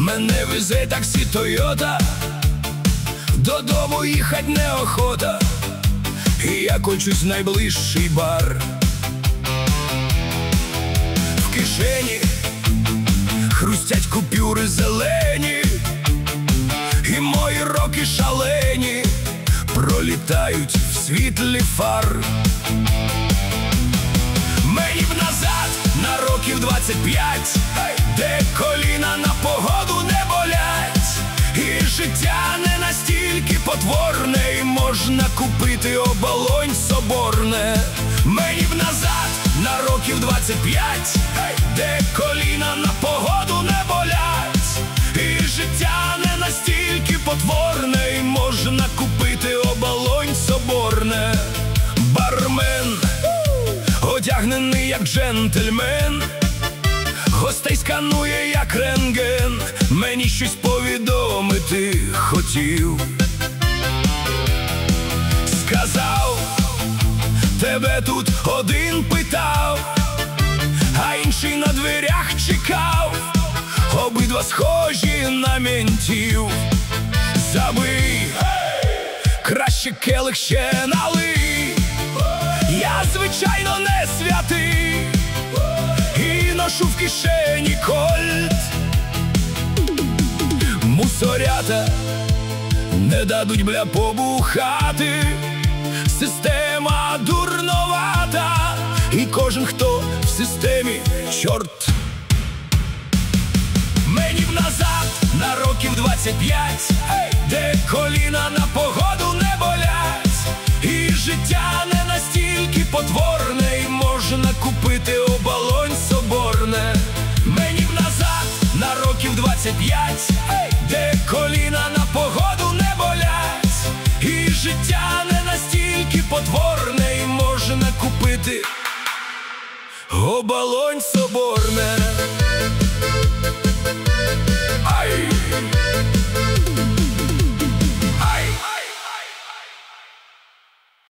Мене везе таксі Тойота, додому їхать неохота, і я кончусь в найближчий бар. В кишені хрустять купюри зелені, і мої роки шалені пролітають в світлі фар. Мені б назад на років 25, де коліна на погоду не болять, і життя не настільки потворне, і можна купити оболонь соборне. Мені б назад на років 25, де коліна на погоду не болять, і життя не настільки потворне, і можна купити оболонь соборне. Бармен, одягнений як джентльмен, гостей сканує як рентген, мені щось повідомити хотів. Сказав, тебе тут один питав, а інший на дверях чекав, обидва схожі на ментів. Забий, краще келих ще налий, я звичайно не святий, і ношу в кишені кольт. Мусорята не дадуть, бля, побухати, система дурновата, і кожен, хто в системі, чорт. Мені б назад на років 25, де коліна на погоду не болять, і життя не настільки потворне, і можна купити оболонь соборне. Мені б назад на років 25, де коліна на погоду не болять, і життя не настільки потворне, і можна купити оболонь соборне.